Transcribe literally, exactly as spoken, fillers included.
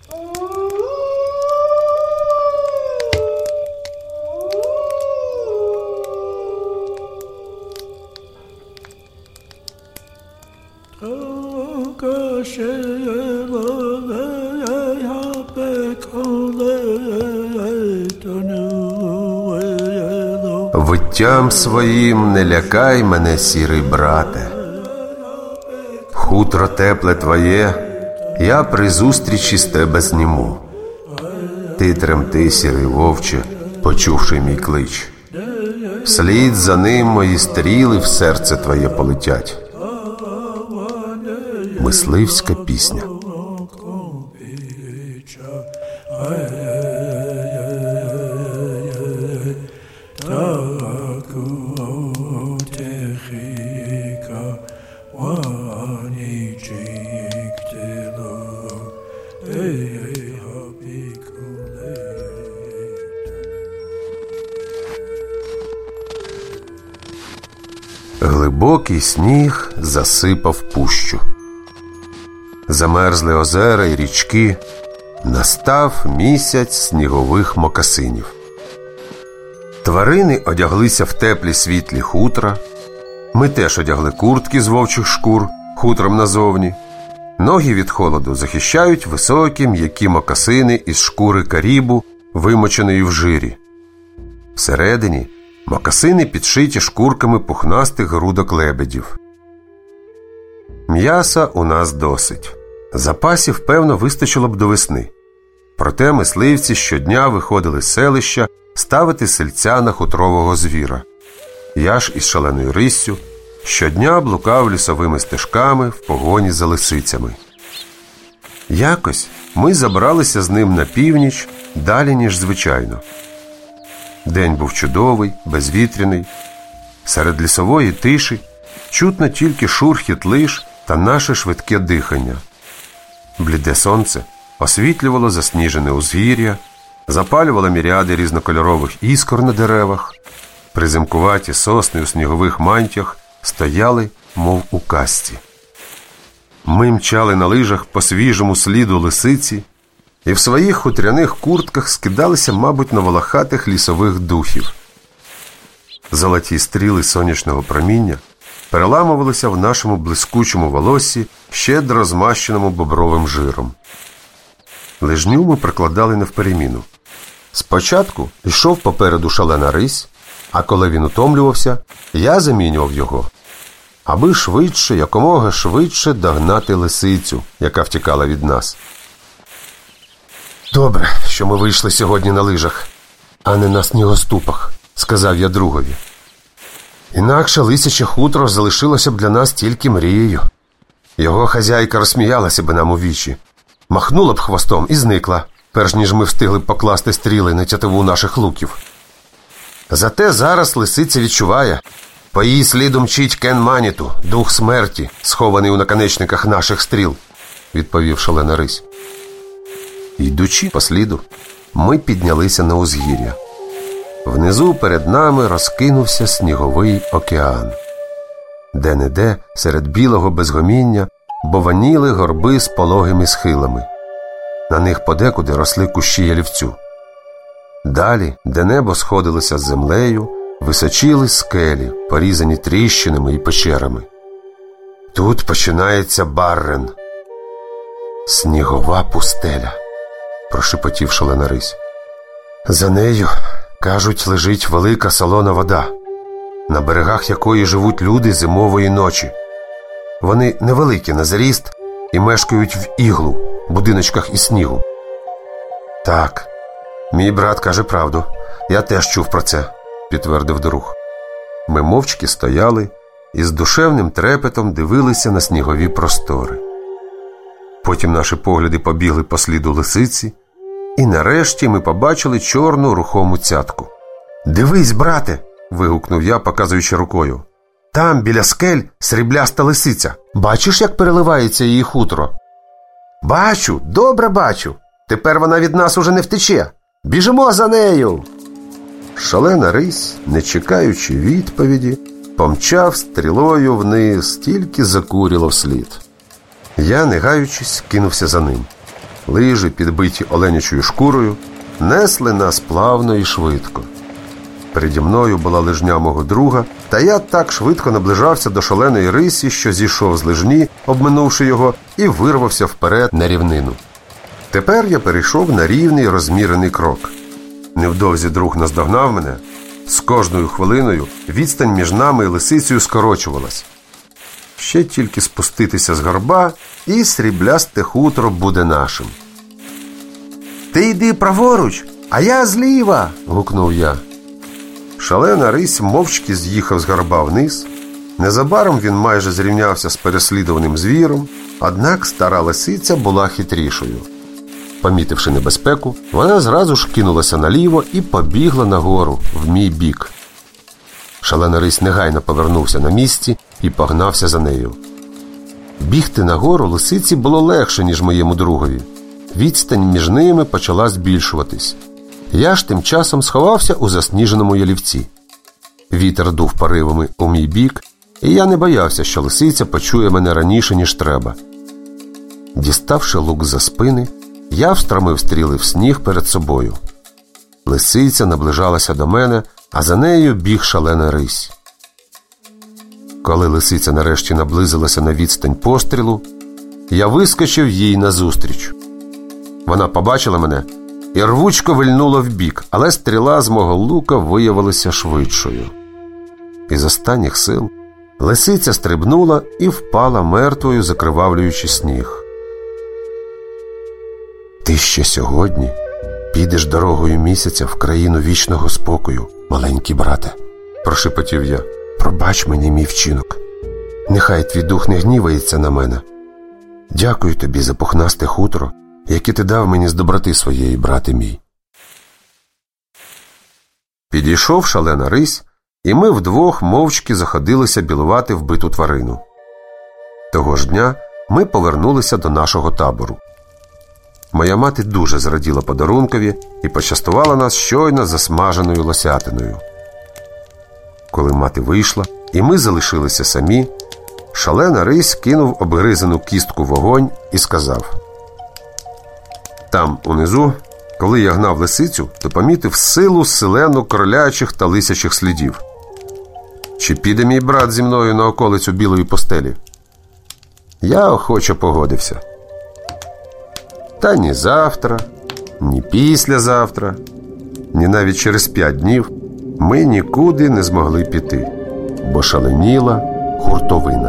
Виттям своїм не лякай мене, сірий брате. Хутро тепле твоє я при зустрічі з тебе зніму. Ти тремти, сірий вовче, почувши мій клич. Вслід за ним мої стріли в серце твоє полетять. Мисливська пісня. Глибокий сніг засипав пущу. Замерзли озера й річки. Настав місяць снігових мокасинів. Тварини одяглися в теплі світлі хутра. Ми теж одягли куртки з вовчих шкур, хутром назовні. Ноги від холоду захищають високі м'які мокасини із шкури карібу, вимоченої в жирі. Всередині мокасини підшиті шкурками пухнастих грудок лебедів. М'яса у нас досить. Запасів, певно, вистачило б до весни. Проте мисливці щодня виходили з селища ставити сельця на хутрового звіра. Я ж із шаленою риссю щодня блукав лісовими стежками в погоні за лисицями. Якось ми забралися з ним на північ далі, ніж звичайно. День був чудовий, безвітряний. Серед лісової тиші чутно тільки шурхіт лиш та наше швидке дихання. Бліде сонце освітлювало засніжене узгір'я, запалювало міріади різнокольорових іскор на деревах. Приземкуваті сосни у снігових мантіях стояли, мов у казці. Ми мчали на лижах по свіжому сліду лисиці і в своїх хутряних куртках скидалися, мабуть, на волохатих лісових духів. Золоті стріли сонячного проміння переламувалися в нашому блискучому волоссі, щедро змащеному бобровим жиром. Лижню ми прикладали навпереміну. Спочатку йшов попереду шалена рись, а коли він утомлювався, я замінював його, аби швидше, якомога швидше догнати лисицю, яка втікала від нас. «Добре, що ми вийшли сьогодні на лижах, а не на снігоступах», – сказав я другові. «Інакше лисяче хутро залишилося б для нас тільки мрією. Його хазяйка розсміялася б нам у вічі, махнула б хвостом і зникла, перш ніж ми встигли б покласти стріли на тятиву наших луків. Зате зараз лисиця відчуває, по її сліду мчить Кен Маніту, дух смерті, схований у наконечниках наших стріл», – відповів шалена рись. Йдучи по сліду, ми піднялися на узгір'я. Внизу перед нами розкинувся сніговий океан. Де-не-де, серед білого безгоміння, бованіли горби з пологими схилами. На них подекуди росли кущі ялівцю. Далі, де небо сходилося з землею, височили скелі, порізані тріщинами і печерами. Тут починається Баррен. «Снігова пустеля», – прошепотів шалена рись. «За нею, кажуть, лежить велика солона вода, на берегах якої живуть люди зимової ночі. Вони невеликі на зріст і мешкають в іглу, будиночках із снігу». «Так, мій брат каже правду, я теж чув про це», – підтвердив друг. Ми мовчки стояли і з душевним трепетом дивилися на снігові простори. Потім наші погляди побігли по сліду лисиці, і нарешті ми побачили чорну рухому цятку. «Дивись, брате!» – вигукнув я, показуючи рукою. «Там, біля скель, срібляста лисиця. Бачиш, як переливається її хутро?» «Бачу, добре бачу. Тепер вона від нас уже не втече. Біжимо за нею!» Шалена рись, не чекаючи відповіді, помчав стрілою вниз, тільки закуріло вслід. Я, не гаючись, кинувся за ним. Лижі, підбиті оленячою шкурою, несли нас плавно і швидко. Переді мною була лижня мого друга, та я так швидко наближався до шаленої рисі, що зійшов з лижні, обминувши його, і вирвався вперед на рівнину. Тепер я перейшов на рівний розмірений крок. Невдовзі друг наздогнав мене. З кожною хвилиною відстань між нами і лисицею скорочувалась. Ще тільки спуститися з горба, і сріблясте хутро буде нашим. «Ти йди праворуч, а я зліва!» – гукнув я. Шалена рись мовчки з'їхав з горба вниз. Незабаром він майже зрівнявся з переслідуваним звіром, однак стара лисиця була хитрішою. Помітивши небезпеку, вона зразу ж кинулася наліво і побігла нагору, в мій бік. Шалена рись негайно повернувся на місці і погнався за нею. Бігти нагору лисиці було легше, ніж моєму другові. Відстань між ними почала збільшуватись. Я ж тим часом сховався у засніженому ялівці. Вітер дув поривами у мій бік, і я не боявся, що лисиця почує мене раніше, ніж треба. Діставши лук за спини, я встромив стріли в сніг перед собою. Лисиця наближалася до мене, а за нею біг шалена рись. Коли лисиця нарешті наблизилася на відстань пострілу, я вискочив їй назустріч. Вона побачила мене і рвучко вильнула вбік, але стріла з мого лука виявилася швидшою. Із останніх сил лисиця стрибнула і впала мертвою, закривавлюючи сніг. «Ти ще сьогодні підеш дорогою місяця в країну вічного спокою, маленький брате», – прошепотів я. «Пробач мені мій вчинок. Нехай твій дух не гнівається на мене. Дякую тобі за пухнасте хутро, яке ти дав мені з доброти своєї, брате мій». Підійшов шалена рись, і ми вдвох мовчки заходилися білувати вбиту тварину. Того ж дня ми повернулися до нашого табору. Моя мати дуже зраділа подарункові і почастувала нас щойно засмаженою лосятиною. Коли мати вийшла, і ми залишилися самі, шалена рись кинув обгризану кістку в вогонь і сказав: «Там, унизу, коли я гнав лисицю, то помітив силу селену кролячих та лисячих слідів. Чи піде мій брат зі мною на околицю білої постелі?» Я охоче погодився. Та ні завтра, ні післязавтра, ні навіть через п'ять днів ми нікуди не змогли піти, бо шаленіла хуртовина.